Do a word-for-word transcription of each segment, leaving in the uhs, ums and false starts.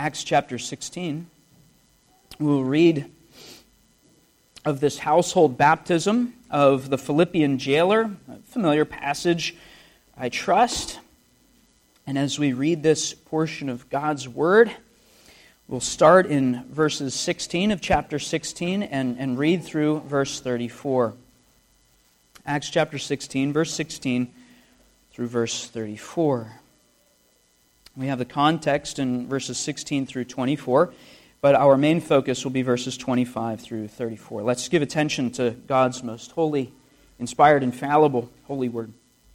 Acts chapter sixteen, we will read of this household baptism of the Philippian jailer, a familiar passage, I trust. And as we read this portion of God's Word, we'll start in verses sixteen of chapter sixteen and, and read through verse thirty-four. Acts chapter sixteen, verse sixteen through verse thirty-four. We have the context in verses sixteen through twenty-four, but our main focus will be verses twenty-five through thirty-four. Let's give attention to God's most holy, inspired, infallible, holy Word.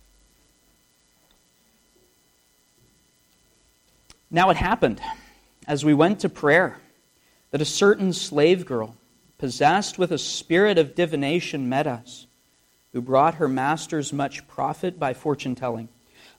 Now it happened, as we went to prayer, that a certain slave girl, possessed with a spirit of divination, met us, who brought her masters much profit by fortune-telling.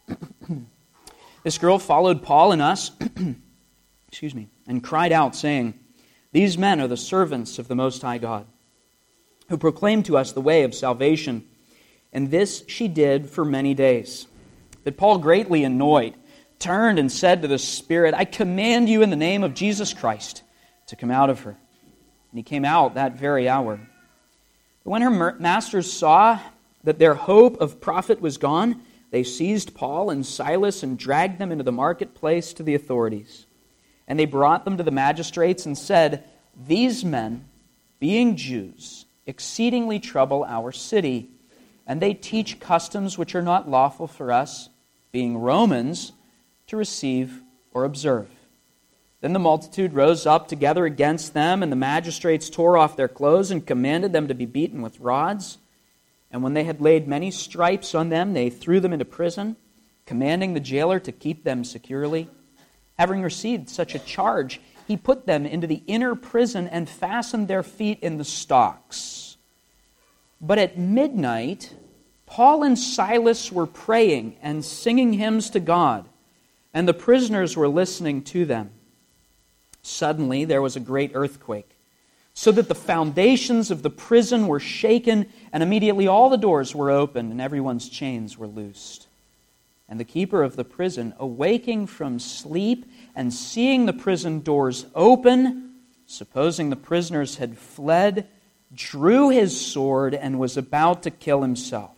This girl followed Paul and us, excuse me, and cried out, saying, "These men are the servants of the Most High God, who proclaim to us the way of salvation." And this she did for many days. But Paul, greatly annoyed, turned and said to the spirit, "I command you in the name of Jesus Christ to come out of her." And he came out that very hour. But when her masters saw that their hope of profit was gone, they seized Paul and Silas and dragged them into the marketplace to the authorities. And they brought them to the magistrates and said, "These men, being Jews, exceedingly trouble our city, and they teach customs which are not lawful for us, being Romans, to receive or observe." Then the multitude rose up together against them, and the magistrates tore off their clothes and commanded them to be beaten with rods. And when they had laid many stripes on them, they threw them into prison, commanding the jailer to keep them securely. Having received such a charge, he put them into the inner prison and fastened their feet in the stocks. But at midnight, Paul and Silas were praying and singing hymns to God, and the prisoners were listening to them. Suddenly there was a great earthquake, so that the foundations of the prison were shaken, and immediately all the doors were opened, and everyone's chains were loosed. And the keeper of the prison, awaking from sleep and seeing the prison doors open, supposing the prisoners had fled, drew his sword and was about to kill himself.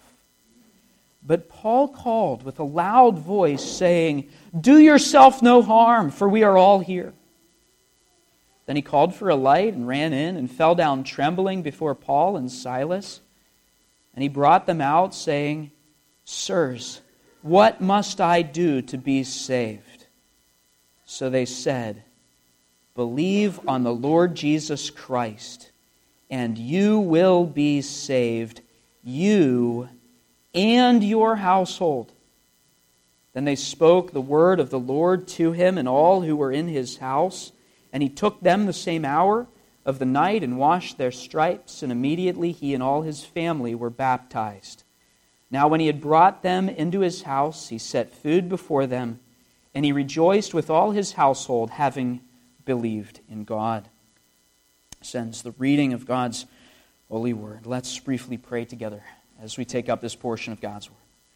But Paul called with a loud voice, saying, "Do yourself no harm, for we are all here." Then he called for a light and ran in and fell down trembling before Paul and Silas. And he brought them out, saying, "Sirs, what must I do to be saved?" So they said, "Believe on the Lord Jesus Christ, and you will be saved, you and your household." Then they spoke the word of the Lord to him and all who were in his house. And he took them the same hour of the night and washed their stripes, and immediately he and all his family were baptized. Now when he had brought them into his house, he set food before them, and he rejoiced with all his household, having believed in God. This ends the reading of God's holy word. Let's briefly pray together as we take up this portion of God's word.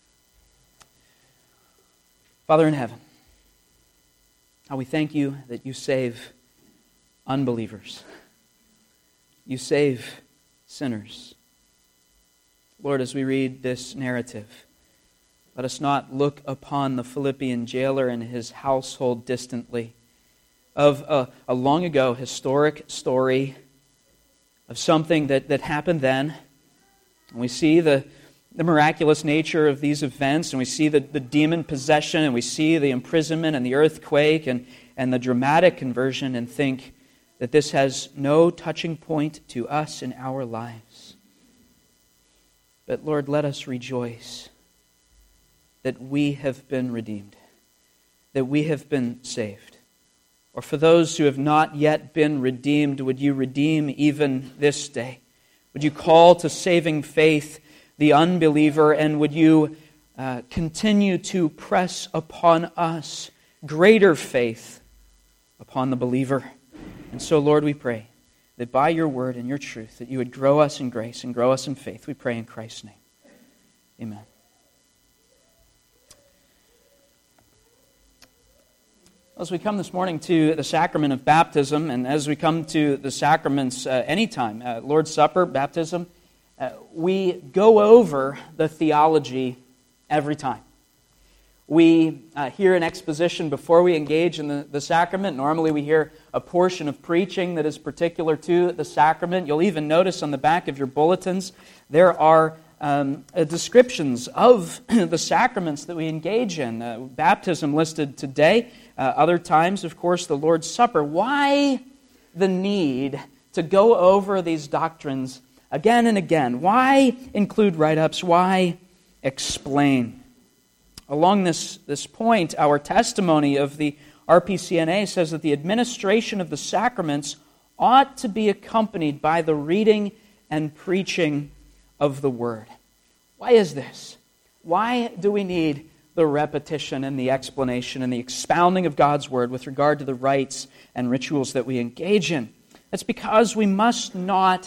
Father in heaven, how we thank you that you save unbelievers. You save sinners. Lord, as we read this narrative, let us not look upon the Philippian jailer and his household distantly, of a, a long ago historic story of something that, that happened then. And we see the, the miraculous nature of these events, and we see the, the demon possession, and we see the imprisonment and the earthquake and, and the dramatic conversion, and think that this has no touching point to us in our lives. But Lord, let us rejoice that we have been redeemed, that we have been saved. Or for those who have not yet been redeemed, would you redeem even this day? Would you call to saving faith the unbeliever, and would you uh, continue to press upon us greater faith upon the believer? And so, Lord, we pray that by your word and your truth, that you would grow us in grace and grow us in faith. We pray in Christ's name. Amen. As we come this morning to the sacrament of baptism, and as we come to the sacraments uh, anytime, uh, Lord's Supper, baptism, uh, we go over the theology every time. We uh, hear an exposition before we engage in the, the sacrament. Normally we hear a portion of preaching that is particular to the sacrament. You'll even notice on the back of your bulletins there are um, uh, descriptions of the sacraments that we engage in. Uh, baptism listed today. Uh, other times, of course, the Lord's Supper. Why the need to go over these doctrines again and again? Why include write-ups? Why explain? Along this, this point, our testimony of the R P C N A says that the administration of the sacraments ought to be accompanied by the reading and preaching of the Word. Why is this? Why do we need the repetition and the explanation and the expounding of God's Word with regard to the rites and rituals that we engage in? That's because we must not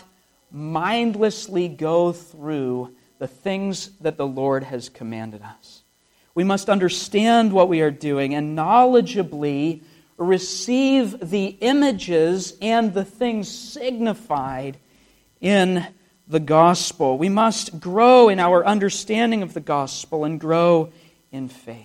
mindlessly go through the things that the Lord has commanded us. We must understand what we are doing and knowledgeably receive the images and the things signified in the gospel. We must grow in our understanding of the gospel and grow in faith.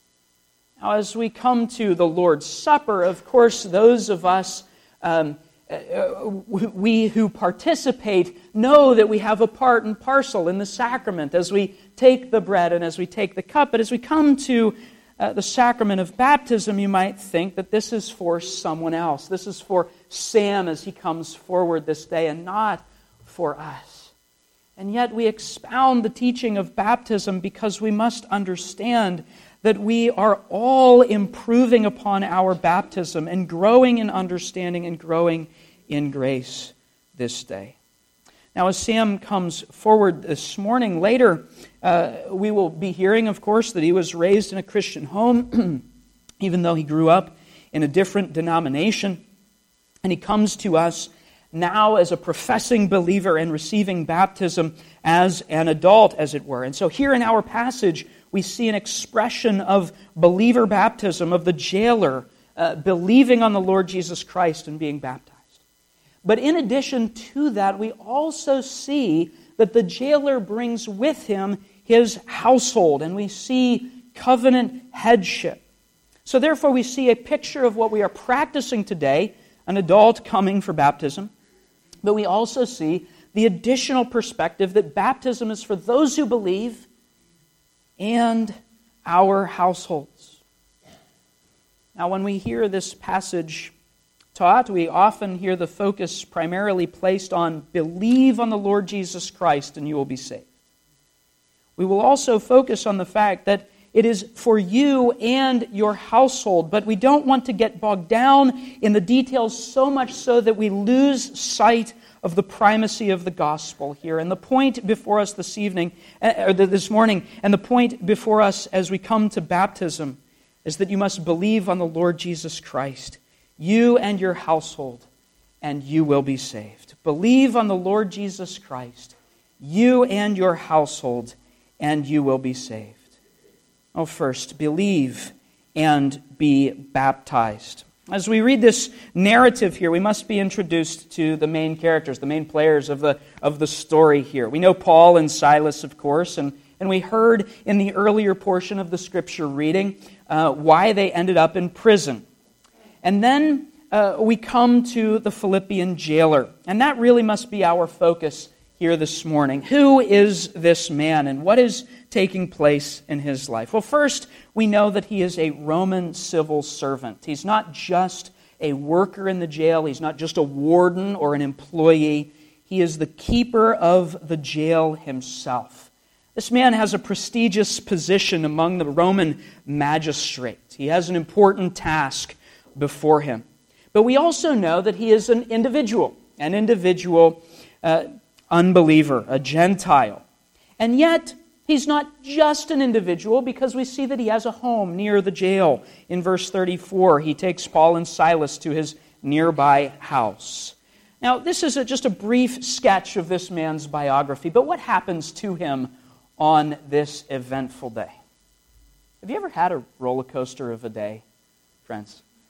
Now, as we come to the Lord's Supper, of course, those of us, um, uh, we who participate, know that we have a part and parcel in the sacrament as we take the bread and as we take the cup. But as we come to uh, the sacrament of baptism, you might think that this is for someone else. This is for Sam as he comes forward this day and not for us. And yet we expound the teaching of baptism because we must understand that we are all improving upon our baptism and growing in understanding and growing in grace this day. Now, as Sam comes forward this morning, later uh, we will be hearing, of course, that he was raised in a Christian home, even though he grew up in a different denomination. And he comes to us now as a professing believer and receiving baptism as an adult, as it were. And so here in our passage, we see an expression of believer baptism, of the jailer uh, believing on the Lord Jesus Christ and being baptized. But in addition to that, we also see that the jailer brings with him his household, and we see covenant headship. So therefore, we see a picture of what we are practicing today, an adult coming for baptism. But we also see the additional perspective that baptism is for those who believe and our households. Now, when we hear this passage taught, we often hear the focus primarily placed on believe on the Lord Jesus Christ and you will be saved. We will also focus on the fact that it is for you and your household, but we don't want to get bogged down in the details so much so that we lose sight of the primacy of the gospel here. And the point before us this evening, or this morning, and the point before us as we come to baptism is that you must believe on the Lord Jesus Christ, you and your household, and you will be saved. Believe on the Lord Jesus Christ, you and your household, and you will be saved. Oh, first, believe and be baptized. As we read this narrative here, we must be introduced to the main characters, the main players of the of the story here. We know Paul and Silas, of course, and, and we heard in the earlier portion of the Scripture reading uh, why they ended up in prison. And then uh, we come to the Philippian jailer, and that really must be our focus here this morning. Who is this man, and what is taking place in his life? Well, first, we know that he is a Roman civil servant. He's not just a worker in the jail. He's not just a warden or an employee. He is the keeper of the jail himself. This man has a prestigious position among the Roman magistrates. He has an important task before him. But we also know that he is an individual, an individual uh, unbeliever, a Gentile. And yet, he's not just an individual, because we see that he has a home near the jail. In verse thirty-four, he takes Paul and Silas to his nearby house. Now, this is a, just a brief sketch of this man's biography, but what happens to him on this eventful day? Have you ever had a roller coaster of a day, friends?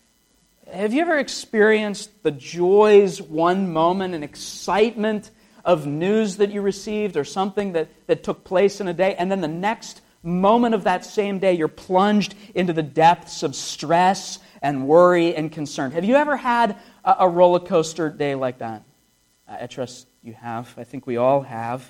Have you ever experienced the joys one moment and excitement of news that you received or something that, that took place in a day, and then the next moment of that same day you're plunged into the depths of stress and worry and concern? Have you ever had a, a roller coaster day like that? I trust you have. I think we all have.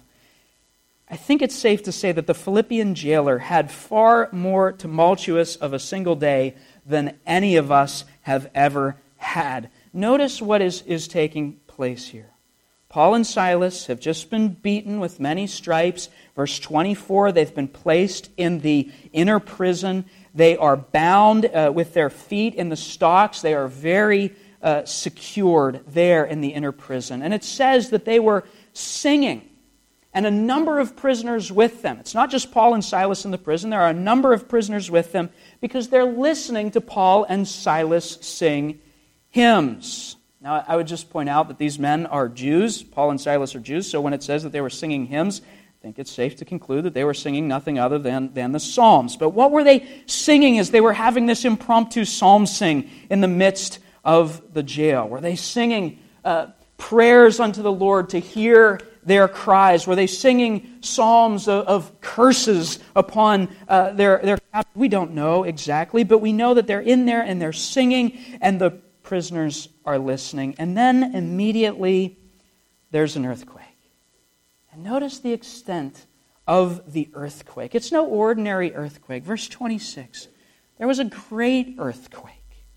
I think it's safe to say that the Philippian jailer had far more tumultuous of a single day than any of us have ever had. Notice what is, is taking place here. Paul and Silas have just been beaten with many stripes. Verse twenty-four, they've been placed in the inner prison. They are bound uh, with their feet in the stocks. They are very uh, secured there in the inner prison. And it says that they were singing, and a number of prisoners with them. It's not just Paul and Silas in the prison. There are a number of prisoners with them because they're listening to Paul and Silas sing hymns. Now, I would just point out that these men are Jews. Paul and Silas are Jews, so when it says that they were singing hymns, I think it's safe to conclude that they were singing nothing other than, than the Psalms. But what were they singing as they were having this impromptu psalm sing in the midst of the jail? Were they singing uh, prayers unto the Lord to hear their cries? Were they singing psalms of, of curses upon uh, their, their captors? We don't know exactly, but we know that they're in there and they're singing, and the prisoners are listening. And then immediately there's an earthquake. And notice the extent of the earthquake. It's no ordinary earthquake. Verse twenty-six, there was a great earthquake,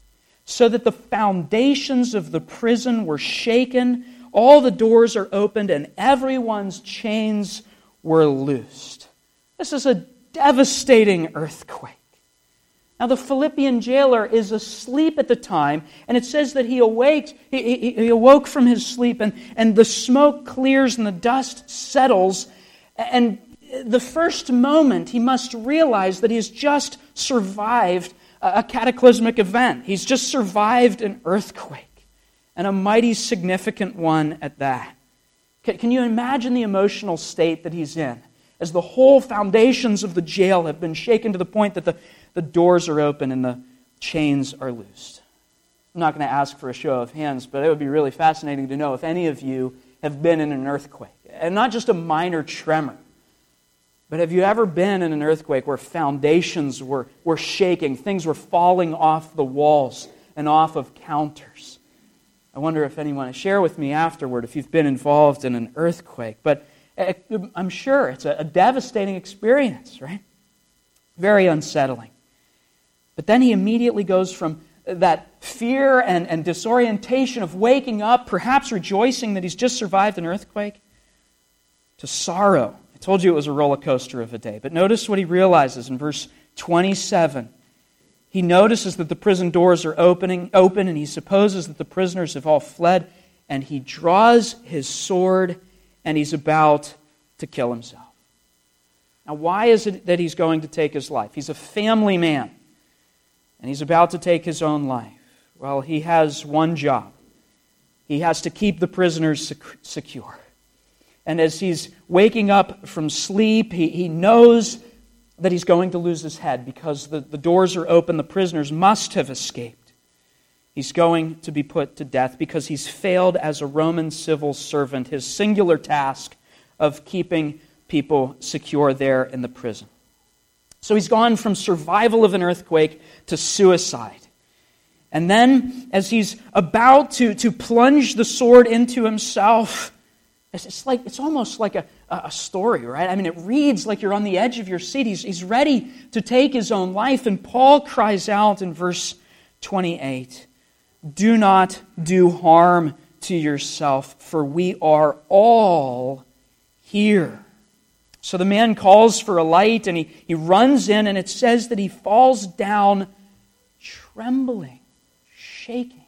so that the foundations of the prison were shaken, all the doors are opened, and everyone's chains were loosed. This is a devastating earthquake. Now, the Philippian jailer is asleep at the time, and it says that he awaked, he, he, he awoke from his sleep, and, and the smoke clears and the dust settles, and the first moment he must realize that he's just survived a cataclysmic event. He's just survived an earthquake, and a mighty significant one at that. Can you imagine the emotional state that he's in as the whole foundations of the jail have been shaken to the point that the, the doors are open and the chains are loosed? I'm not going to ask for a show of hands, but it would be really fascinating to know if any of you have been in an earthquake, and not just a minor tremor. But have you ever been in an earthquake where foundations were, were shaking, things were falling off the walls and off of counters? I wonder if anyone will share with me afterward if you've been involved in an earthquake. But I'm sure it's a devastating experience, right? Very unsettling. But then he immediately goes from that fear and, and disorientation of waking up, perhaps rejoicing that he's just survived an earthquake, to sorrow. I told you it was a roller coaster of a day. But notice what he realizes in verse twenty-seven. He notices that the prison doors are opening, open, and he supposes that the prisoners have all fled, and he draws his sword, and he's about to kill himself. Now, why is it that he's going to take his life? He's a family man, and he's about to take his own life. Well, he has one job. He has to keep the prisoners sec- secure. And as he's waking up from sleep, he, he knows that he's going to lose his head because the, the doors are open, the prisoners must have escaped. He's going to be put to death because he's failed as a Roman civil servant, his singular task of keeping people secure there in the prison. So he's gone from survival of an earthquake to suicide. And then, as he's about to, to plunge the sword into himself, it's like it's almost like a, a story, right? I mean, it reads like you're on the edge of your seat. He's, he's ready to take his own life. And Paul cries out in verse twenty-eight, "Do not do harm to yourself, for we are all here." So the man calls for a light, and he, he runs in, and it says that he falls down trembling, shaking.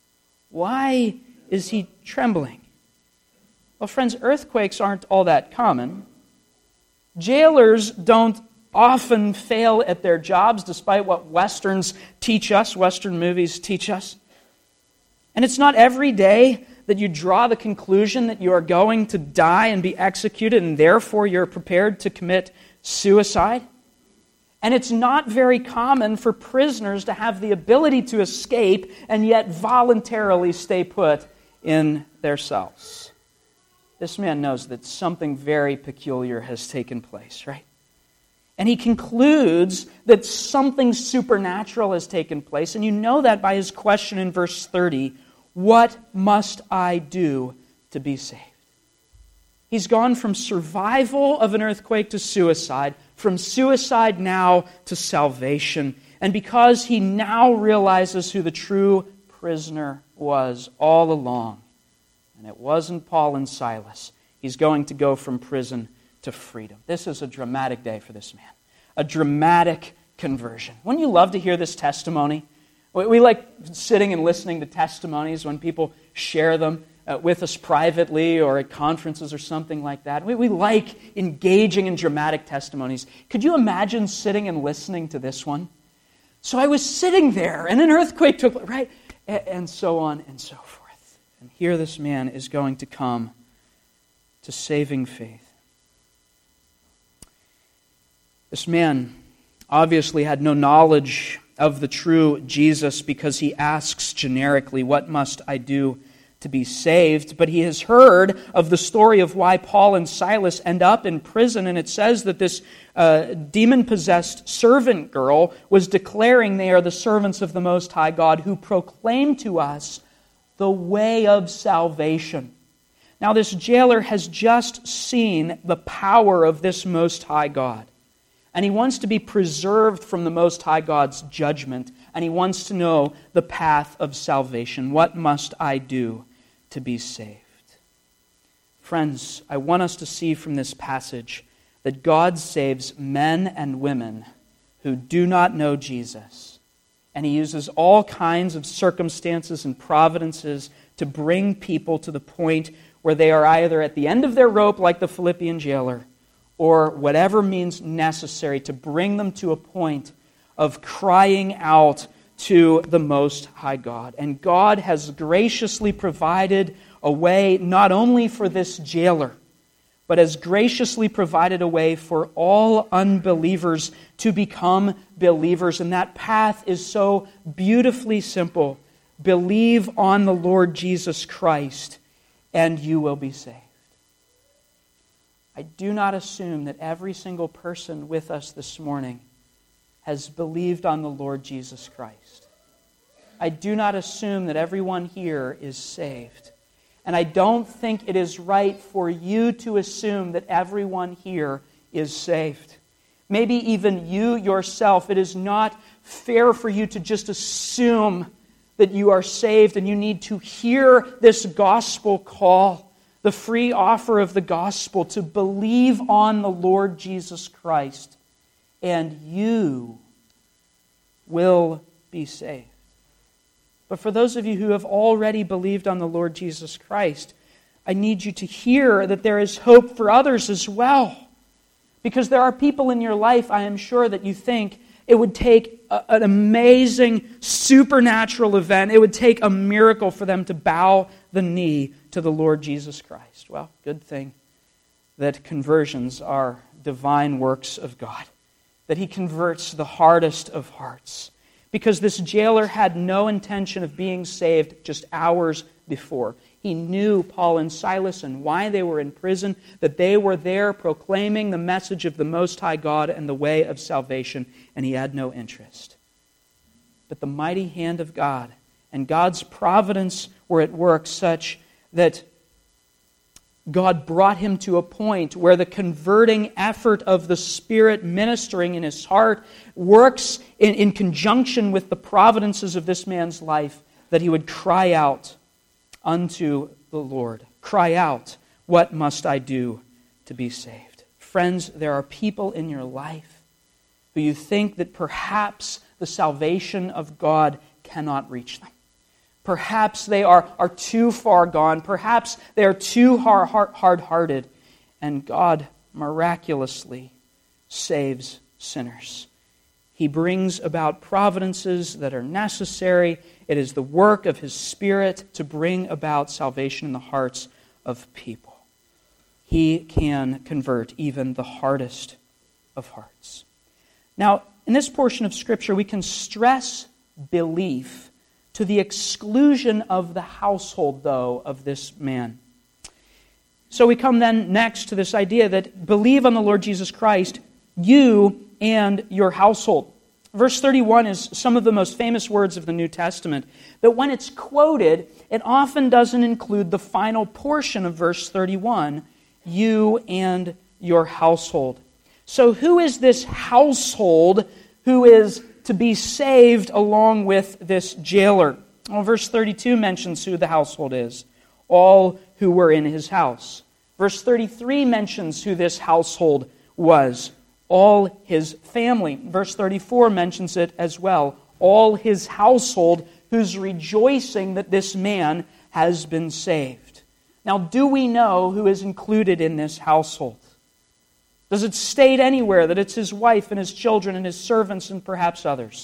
Why is he trembling? Well, friends, earthquakes aren't all that common. Jailers don't often fail at their jobs, despite what Westerns teach us, Western movies teach us. And it's not every day that you draw the conclusion that you are going to die and be executed, and therefore you're prepared to commit suicide. And it's not very common for prisoners to have the ability to escape and yet voluntarily stay put in their cells. This man knows that something very peculiar has taken place, right? And he concludes that something supernatural has taken place. And you know that by his question in verse thirty, what must I do to be saved? He's gone from survival of an earthquake to suicide, from suicide now to salvation. And because he now realizes who the true prisoner was all along, and it wasn't Paul and Silas, he's going to go from prison to freedom. This is a dramatic day for this man. A dramatic conversion. Wouldn't you love to hear this testimony? We like sitting and listening to testimonies when people share them uh, with us privately or at conferences or something like that. We, we like engaging in dramatic testimonies. Could you imagine sitting and listening to this one? So I was sitting there and an earthquake took place, right? And, and so on and so forth. And here this man is going to come to saving faith. This man obviously had no knowledge of the true Jesus because he asks generically, what must I do to be saved? But he has heard of the story of why Paul and Silas end up in prison, and it says that this uh, demon-possessed servant girl was declaring they are the servants of the Most High God who proclaim to us the way of salvation. Now this jailer has just seen the power of this Most High God. And he wants to be preserved from the Most High God's judgment. And he wants to know the path of salvation. What must I do to be saved? Friends, I want us to see from this passage that God saves men and women who do not know Jesus. And he uses all kinds of circumstances and providences to bring people to the point where they are either at the end of their rope like the Philippian jailer, or whatever means necessary to bring them to a point of crying out to the Most High God. And God has graciously provided a way not only for this jailer, but has graciously provided a way for all unbelievers to become believers. And that path is so beautifully simple. Believe on the Lord Jesus Christ, and you will be saved. I do not assume that every single person with us this morning has believed on the Lord Jesus Christ. I do not assume that everyone here is saved. And I don't think it is right for you to assume that everyone here is saved. Maybe even you yourself, it is not fair for you to just assume that you are saved and you need to hear this gospel call. The free offer of the gospel to believe on the Lord Jesus Christ, and you will be saved. But for those of you who have already believed on the Lord Jesus Christ, I need you to hear that there is hope for others as well. Because there are people in your life, I am sure, that you think it would take a, an amazing supernatural event, it would take a miracle for them to bow the knee to the Lord Jesus Christ. Well, good thing that conversions are divine works of God, that He converts the hardest of hearts. Because this jailer had no intention of being saved just hours before. He knew Paul and Silas and why they were in prison, that they were there proclaiming the message of the Most High God and the way of salvation, and he had no interest. But the mighty hand of God and God's providence were at work such that God brought him to a point where the converting effort of the Spirit ministering in his heart works in, in conjunction with the providences of this man's life, that he would cry out unto the Lord. Cry out, what must I do to be saved? Friends, there are people in your life who you think that perhaps the salvation of God cannot reach them. Perhaps they are, are too far gone. Perhaps they are too hard, hard, hard-hearted. And God miraculously saves sinners. He brings about providences that are necessary. It is the work of His Spirit to bring about salvation in the hearts of people. He can convert even the hardest of hearts. Now, in this portion of Scripture, we can stress belief to the exclusion of the household, though, of this man. So we come then next to this idea that believe on the Lord Jesus Christ, you and your household. Verse thirty-one is some of the most famous words of the New Testament, but when it's quoted, it often doesn't include the final portion of verse thirty-one, you and your household. So who is this household who is to be saved along with this jailer? Well, verse thirty-two mentions who the household is. All who were in his house. Verse thirty-three mentions who this household was. All his family. Verse thirty-four mentions it as well. All his household who's rejoicing that this man has been saved. Now, do we know who is included in this household? Does it state anywhere that it's his wife and his children and his servants and perhaps others?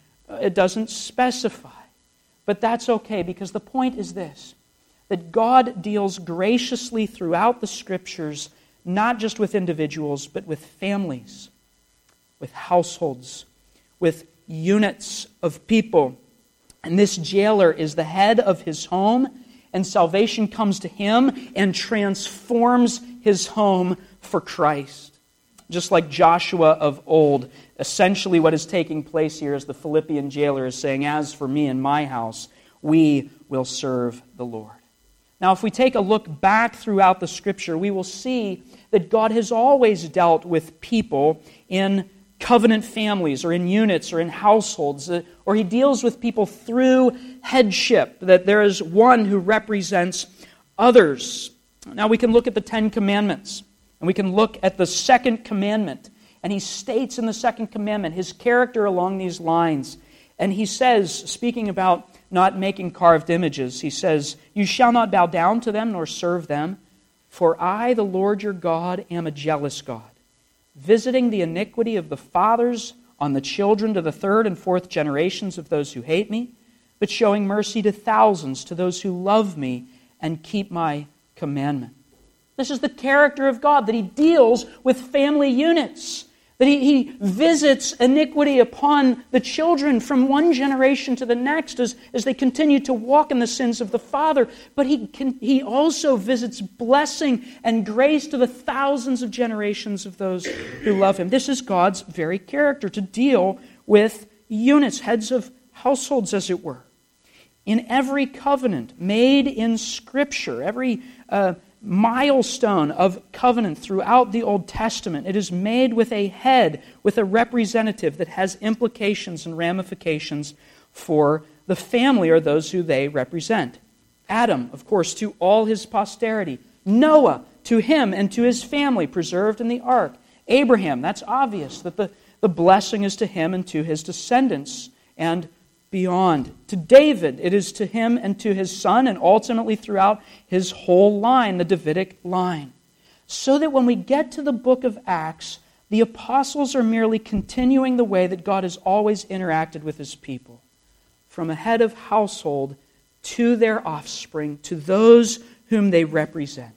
It doesn't specify. But that's okay, because the point is this, that God deals graciously throughout the Scriptures, not just with individuals, but with families, with households, with units of people. And this jailer is the head of his home, and salvation comes to him and transforms his home for Christ. Just like Joshua of old, essentially what is taking place here is the Philippian jailer is saying, as for me and my house, we will serve the Lord. Now, if we take a look back throughout the Scripture, we will see that God has always dealt with people in covenant families or in units or in households, or He deals with people through headship, that there is one who represents others. Now, we can look at the Ten Commandments, and we can look at the second commandment, and He states in the second commandment His character along these lines. And He says, speaking about not making carved images, He says, "You shall not bow down to them nor serve them, for I, the Lord your God, am a jealous God, visiting the iniquity of the fathers on the children to the third and fourth generations of those who hate me, but showing mercy to thousands, to those who love me and keep my commandment." This is the character of God, that He deals with family units, that He, he visits iniquity upon the children from one generation to the next as, as they continue to walk in the sins of the father. But he, can, he also visits blessing and grace to the thousands of generations of those who love Him. This is God's very character, to deal with units, heads of households, as it were. In every covenant made in Scripture, every uh, milestone of covenant throughout the Old Testament, it is made with a head, with a representative that has implications and ramifications for the family or those who they represent. Adam, of course, to all his posterity. Noah, to him and to his family, preserved in the ark. Abraham, that's obvious, that the, the blessing is to him and to his descendants and beyond. To David, it is to him and to his son, and ultimately throughout his whole line, the Davidic line. So that when we get to the book of Acts, the apostles are merely continuing the way that God has always interacted with His people. From a head of household to their offspring, to those whom they represent.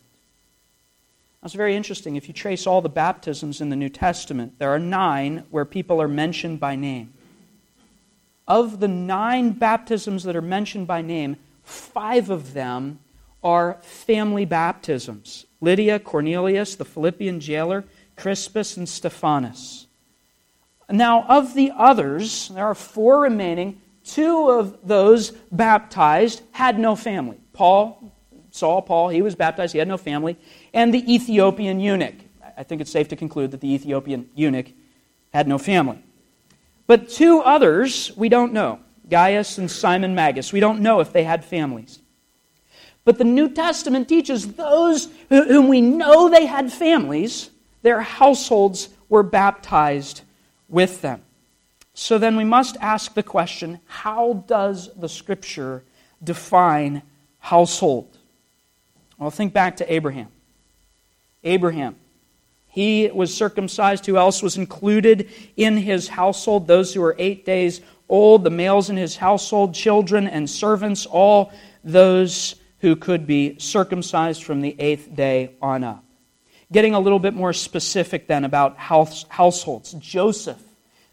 That's very interesting. If you trace all the baptisms in the New Testament, there are nine where people are mentioned by name. Of the nine baptisms that are mentioned by name, five of them are family baptisms. Lydia, Cornelius, the Philippian jailer, Crispus, and Stephanas. Now, of the others, there are four remaining. Two of those baptized had no family. Paul, Saul, Paul, he was baptized, he had no family. And the Ethiopian eunuch. I think it's safe to conclude that the Ethiopian eunuch had no family. But two others, we don't know. Gaius and Simon Magus. We don't know if they had families. But the New Testament teaches those whom we know they had families, their households were baptized with them. So then we must ask the question, how does the Scripture define household? Well, think back to Abraham. Abraham. He was circumcised. Who else was included in his household? Those who were eight days old, the males in his household, children and servants, all those who could be circumcised from the eighth day on up. Getting a little bit more specific then about house, households. Joseph,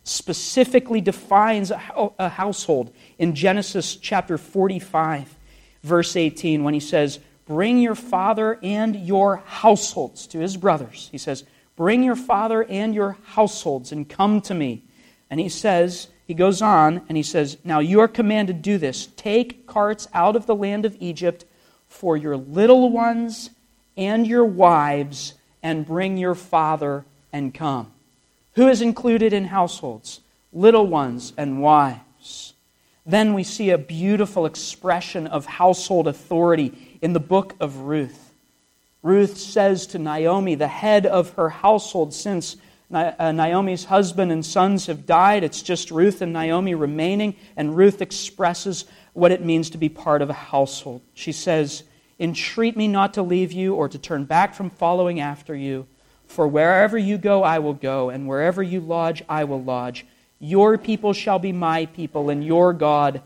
specifically defines a household in Genesis chapter forty-five, verse eighteen, when he says, bring your father and your households to his brothers. He says, bring your father and your households and come to me. And he says, he goes on and he says, now you are commanded to do this. Take carts out of the land of Egypt for your little ones and your wives, and bring your father and come. Who is included in households? Little ones and wives. Then we see a beautiful expression of household authority in the book of Ruth. Ruth says to Naomi, the head of her household, since Naomi's husband and sons have died, it's just Ruth and Naomi remaining, and Ruth expresses what it means to be part of a household. She says, entreat me not to leave you or to turn back from following after you, for wherever you go I will go, and wherever you lodge I will lodge. Your people shall be my people, and your God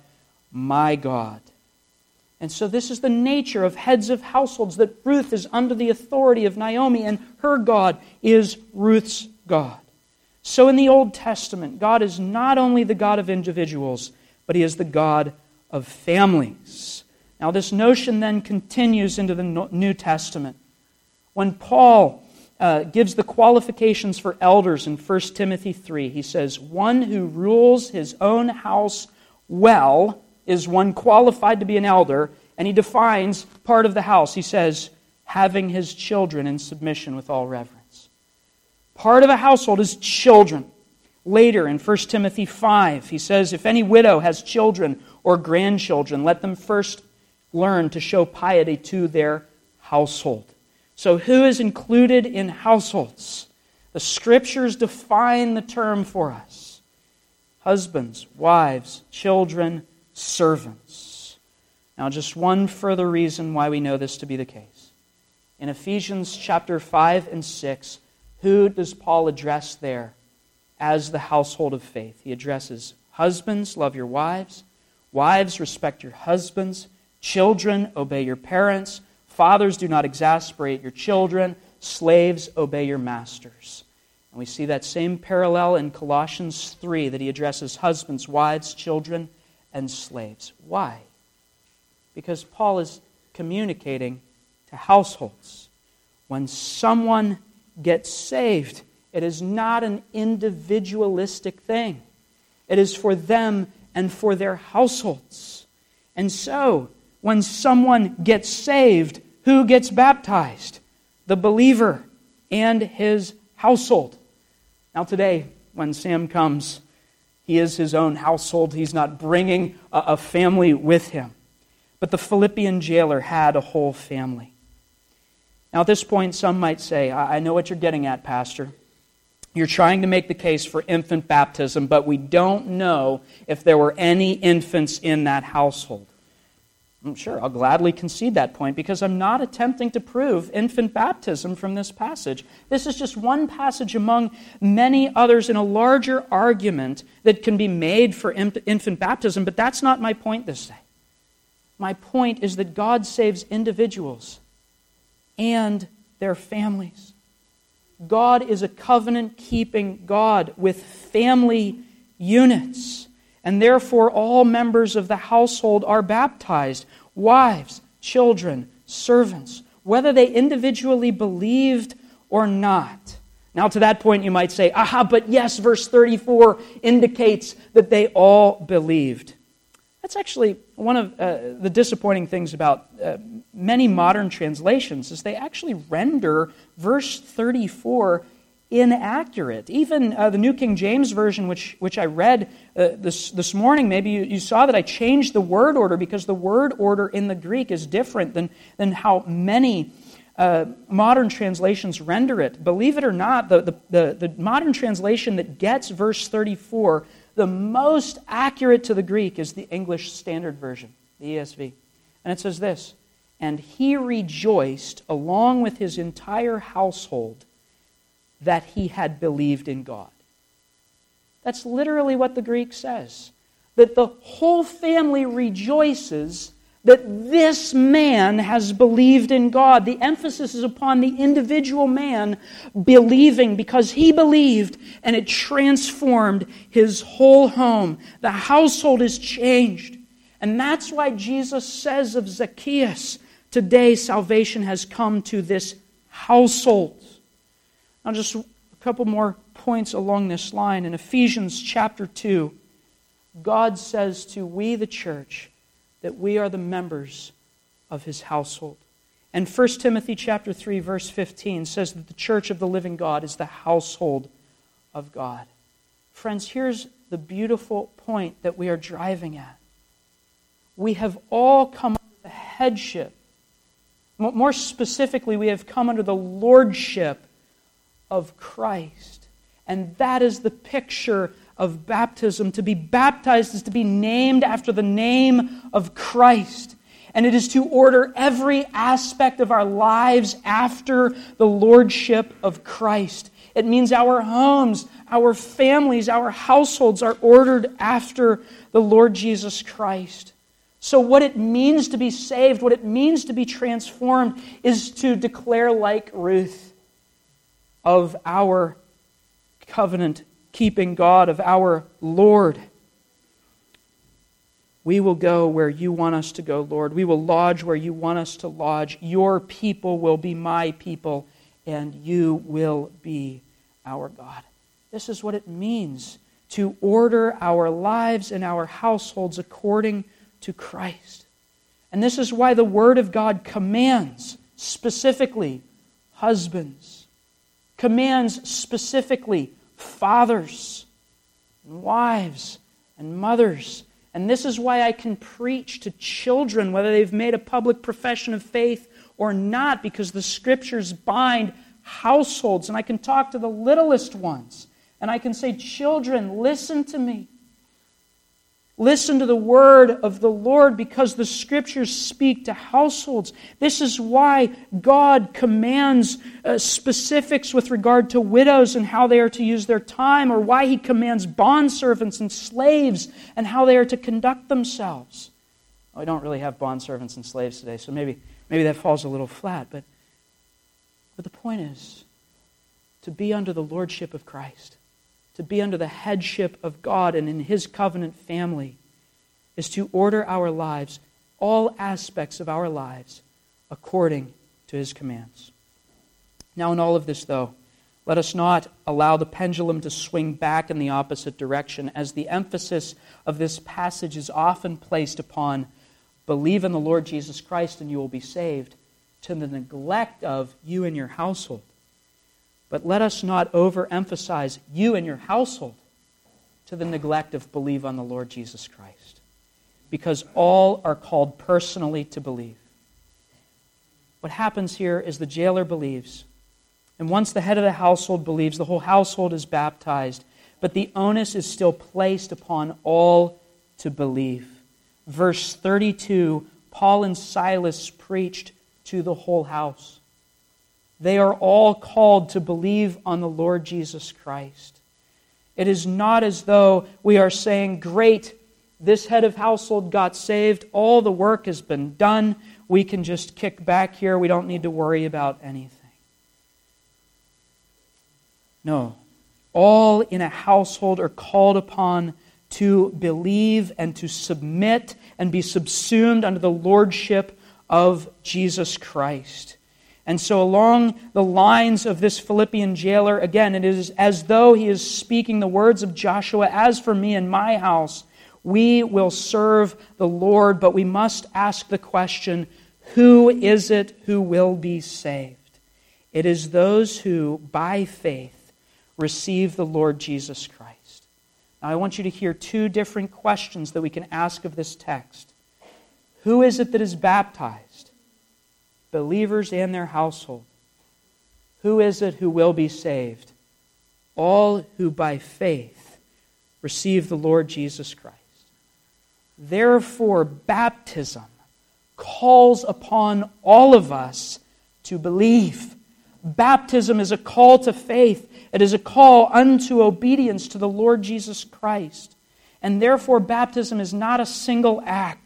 my God. And so this is the nature of heads of households, that Ruth is under the authority of Naomi, and her God is Ruth's God. So in the Old Testament, God is not only the God of individuals, but He is the God of families. Now this notion then continues into the New Testament. When Paul uh, gives the qualifications for elders in First Timothy three, he says, one who rules his own house well is one qualified to be an elder, and he defines part of the house. He says, having his children in submission with all reverence. Part of a household is children. Later in First Timothy five, he says, if any widow has children or grandchildren, let them first learn to show piety to their household. So who is included in households? The Scriptures define the term for us. Husbands, wives, children, servants. Now just one further reason why we know this to be the case. In Ephesians chapter five and six, who does Paul address there as the household of faith? He addresses husbands, love your wives. Wives, respect your husbands. Children, obey your parents. Fathers, do not exasperate your children. Slaves, obey your masters. And we see that same parallel in Colossians three, that he addresses husbands, wives, children, and slaves. Why? Because Paul is communicating to households. When someone gets saved, it is not an individualistic thing. It is for them and for their households. And so, when someone gets saved, who gets baptized? The believer and his household. Now today, when Sam comes, he is his own household. He's not bringing a, a family with him. But the Philippian jailer had a whole family. Now at this point, some might say, I, I know what you're getting at, Pastor. You're trying to make the case for infant baptism, but we don't know if there were any infants in that household. I'm sure I'll gladly concede that point, because I'm not attempting to prove infant baptism from this passage. This is just one passage among many others in a larger argument that can be made for infant baptism, but that's not my point this day. My point is that God saves individuals and their families. God is a covenant-keeping God with family units. And therefore, all members of the household are baptized. Wives, children, servants, whether they individually believed or not. Now, to that point, you might say, aha, but yes, verse thirty-four indicates that they all believed. That's actually one of uh, the disappointing things about uh, many modern translations, is they actually render verse thirty-four inaccurate. Even uh, the New King James Version, which which I read uh, this this morning, maybe you, you saw that I changed the word order, because the word order in the Greek is different than, than how many uh, modern translations render it. Believe it or not, the, the, the, the modern translation that gets verse thirty-four the most accurate to the Greek is the English Standard Version, the E S V. And it says this, and he rejoiced along with his entire household that he had believed in God. That's literally what the Greek says. That the whole family rejoices that this man has believed in God. The emphasis is upon the individual man believing because he believed and it transformed his whole home. The household is changed. And that's why Jesus says of Zacchaeus, today salvation has come to this household. Now just a couple more points along this line. In Ephesians chapter two, God says to we the church that we are the members of His household. And First Timothy chapter three, verse fifteen says that the church of the living God is the household of God. Friends, here's the beautiful point that we are driving at. We have all come under the headship. More specifically, we have come under the lordship of Christ. And that is the picture of baptism. To be baptized is to be named after the name of Christ. And it is to order every aspect of our lives after the lordship of Christ. It means our homes, our families, our households are ordered after the Lord Jesus Christ. So what it means to be saved, what it means to be transformed, is to declare like Ruth of our covenant-keeping God, of our Lord. We will go where you want us to go, Lord. We will lodge where you want us to lodge. Your people will be my people, and you will be our God. This is what it means to order our lives and our households according to Christ. And this is why the Word of God commands specifically husbands, commands specifically fathers and wives and mothers. And this is why I can preach to children, whether they've made a public profession of faith or not, because the Scriptures bind households. And I can talk to the littlest ones. And I can say, children, listen to me. Listen to the word of the Lord, because the Scriptures speak to households. This is why God commands uh, specifics with regard to widows and how they are to use their time, or why He commands bondservants and slaves and how they are to conduct themselves. Well, we don't really have bondservants and slaves today, so maybe, maybe that falls a little flat. But, but the point is to be under the lordship of Christ, to be under the headship of God and in His covenant family, is to order our lives, all aspects of our lives, according to His commands. Now in all of this, though, let us not allow the pendulum to swing back in the opposite direction, as the emphasis of this passage is often placed upon believe in the Lord Jesus Christ and you will be saved, to the neglect of you and your household. But let us not overemphasize you and your household to the neglect of believe on the Lord Jesus Christ. Because all are called personally to believe. What happens here is the jailer believes. And once the head of the household believes, the whole household is baptized. But the onus is still placed upon all to believe. Verse thirty-two, Paul and Silas preached to the whole house. They are all called to believe on the Lord Jesus Christ. It is not as though we are saying, great, this head of household got saved, all the work has been done, we can just kick back here, we don't need to worry about anything. No, all in a household are called upon to believe and to submit and be subsumed under the lordship of Jesus Christ. And so along the lines of this Philippian jailer, again, it is as though he is speaking the words of Joshua, as for me and my house, we will serve the Lord, but we must ask the question, who is it who will be saved? It is those who, by faith, receive the Lord Jesus Christ. Now I want you to hear two different questions that we can ask of this text. Who is it that is baptized? Believers and their household. Who is it who will be saved? All who by faith receive the Lord Jesus Christ. Therefore, baptism calls upon all of us to believe. Baptism is a call to faith. It is a call unto obedience to the Lord Jesus Christ. And therefore, baptism is not a single act.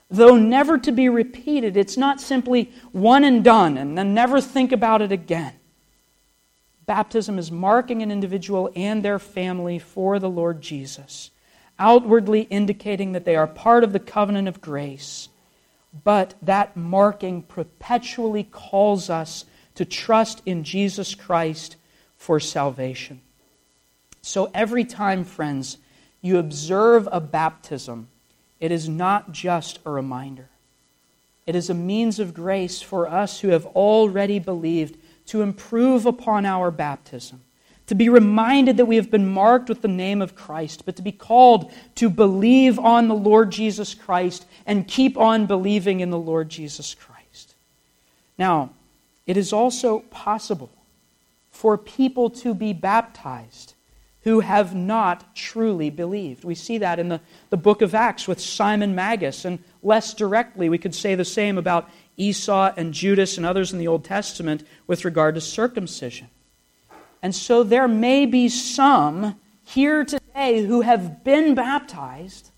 though never to be repeated. It's not simply one and done and then never think about it again. Baptism is marking an individual and their family for the Lord Jesus, outwardly indicating that they are part of the covenant of grace. But that marking perpetually calls us to trust in Jesus Christ for salvation. So every time, friends, you observe a baptism, it is not just a reminder. It is a means of grace for us who have already believed to improve upon our baptism, to be reminded that we have been marked with the name of Christ, but to be called to believe on the Lord Jesus Christ and keep on believing in the Lord Jesus Christ. Now, it is also possible for people to be baptized who have not truly believed. We see that in the, the book of Acts with Simon Magus, and less directly we could say the same about Esau and Judas and others in the Old Testament with regard to circumcision. And so there may be some here today who have been baptized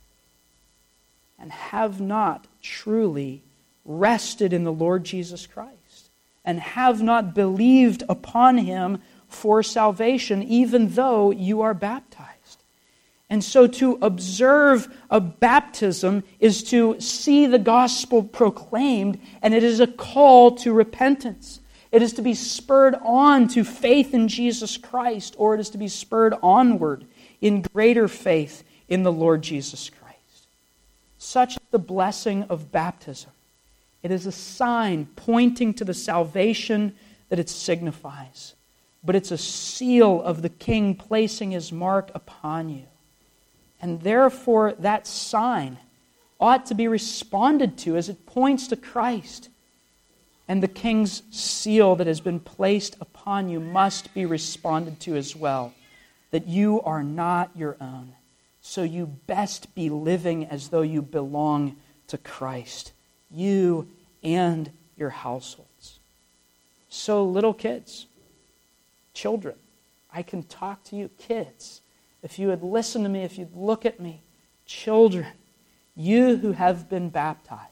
and have not truly rested in the Lord Jesus Christ and have not believed upon Him for salvation, even though you are baptized. And so to observe a baptism is to see the gospel proclaimed, and it is a call to repentance. It is to be spurred on to faith in Jesus Christ, or it is to be spurred onward in greater faith in the Lord Jesus Christ. Such is the blessing of baptism. It is a sign pointing to the salvation that it signifies. But it's a seal of the King placing His mark upon you. And therefore, that sign ought to be responded to as it points to Christ. And the King's seal that has been placed upon you must be responded to as well, that you are not your own. So you best be living as though you belong to Christ, you and your households. So little kids, children, I can talk to you, kids. If you would listen to me, if you'd look at me, children, you who have been baptized,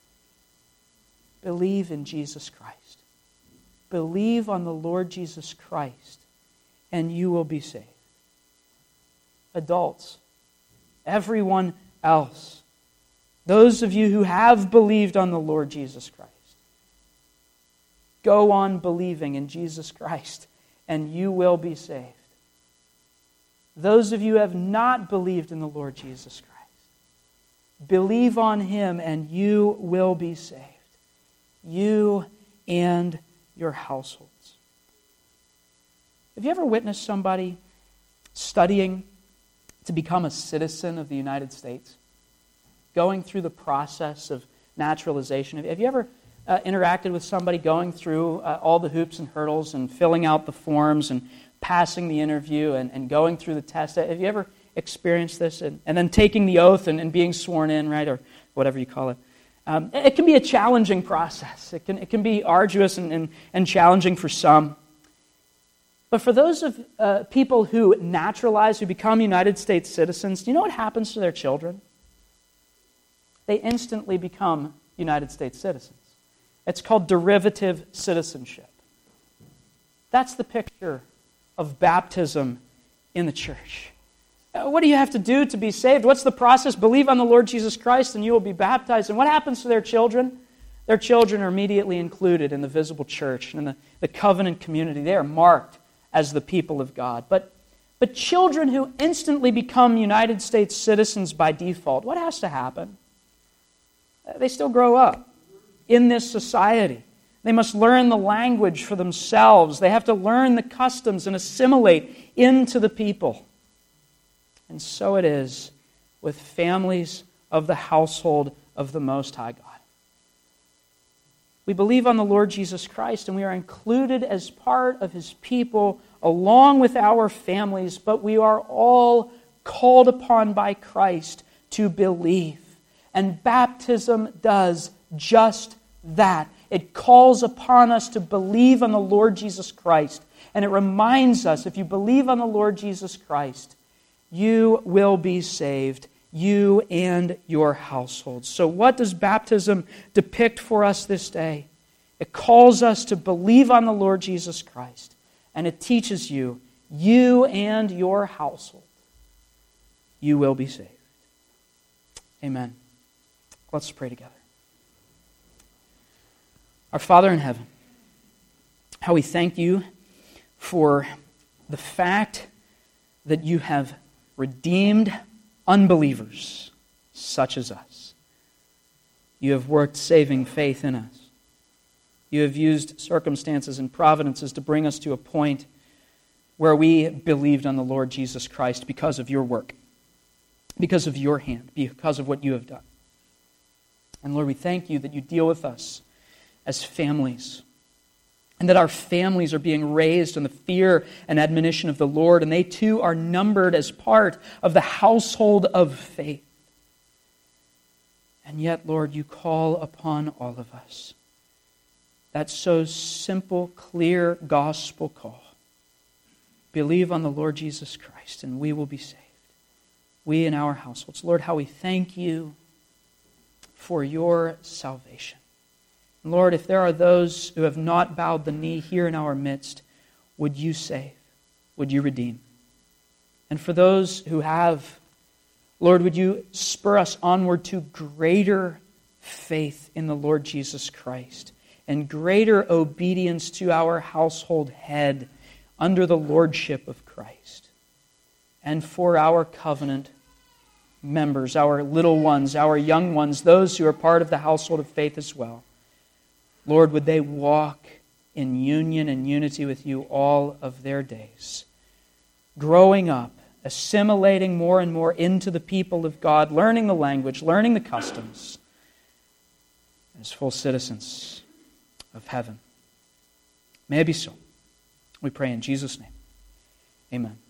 believe in Jesus Christ. Believe on the Lord Jesus Christ, and you will be saved. Adults, everyone else, those of you who have believed on the Lord Jesus Christ, go on believing in Jesus Christ, and you will be saved. Those of you who have not believed in the Lord Jesus Christ, believe on Him and you will be saved. You and your households. Have you ever witnessed somebody studying to become a citizen of the United States? Going through the process of naturalization. Have you ever uh, interacted with somebody going through uh, all the hoops and hurdles and filling out the forms and passing the interview and, and going through the test? Have you ever experienced this? And, and then taking the oath and, and being sworn in, right? Or whatever you call it. Um, it can be a challenging process. It can, it can be arduous and, and, and challenging for some. But for those of uh, people who naturalize, who become United States citizens, do you know what happens to their children? They instantly become United States citizens. It's called derivative citizenship. That's the picture of baptism in the church. What do you have to do to be saved? What's the process? Believe on the Lord Jesus Christ and you will be baptized. And what happens to their children? Their children are immediately included in the visible church and in the, the covenant community. They are marked as the people of God. But, but children who instantly become United States citizens by default, what has to happen? They still grow up in this society. They must learn the language for themselves. They have to learn the customs and assimilate into the people. And so it is with families of the household of the Most High God. We believe on the Lord Jesus Christ, and we are included as part of His people along with our families, but we are all called upon by Christ to believe. And baptism does just that. It calls upon us to believe on the Lord Jesus Christ. And it reminds us, if you believe on the Lord Jesus Christ, you will be saved you and your household. So what does baptism depict for us this day? It calls us to believe on the Lord Jesus Christ, and it teaches you, you and your household, you will be saved. Amen. Let's pray together. Our Father in heaven, how we thank you for the fact that you have redeemed unbelievers such as us. You have worked saving faith in us. You have used circumstances and providences to bring us to a point where we believed on the Lord Jesus Christ because of your work, because of your hand, because of what you have done. And Lord, we thank you that you deal with us as families, and that our families are being raised in the fear and admonition of the Lord, and they too are numbered as part of the household of faith. And yet, Lord, you call upon all of us. That so simple, clear gospel call. Believe on the Lord Jesus Christ, and we will be saved. We and our households. Lord, how we thank you for your salvation. And Lord, if there are those who have not bowed the knee here in our midst, would you save? Would you redeem? And for those who have, Lord, would you spur us onward to greater faith in the Lord Jesus Christ and greater obedience to our household head under the lordship of Christ. And for our covenant members, our little ones, our young ones, those who are part of the household of faith as well, Lord, would they walk in union and unity with you all of their days, growing up, assimilating more and more into the people of God, learning the language, learning the customs, as full citizens of heaven. May it be so. We pray in Jesus' name. Amen.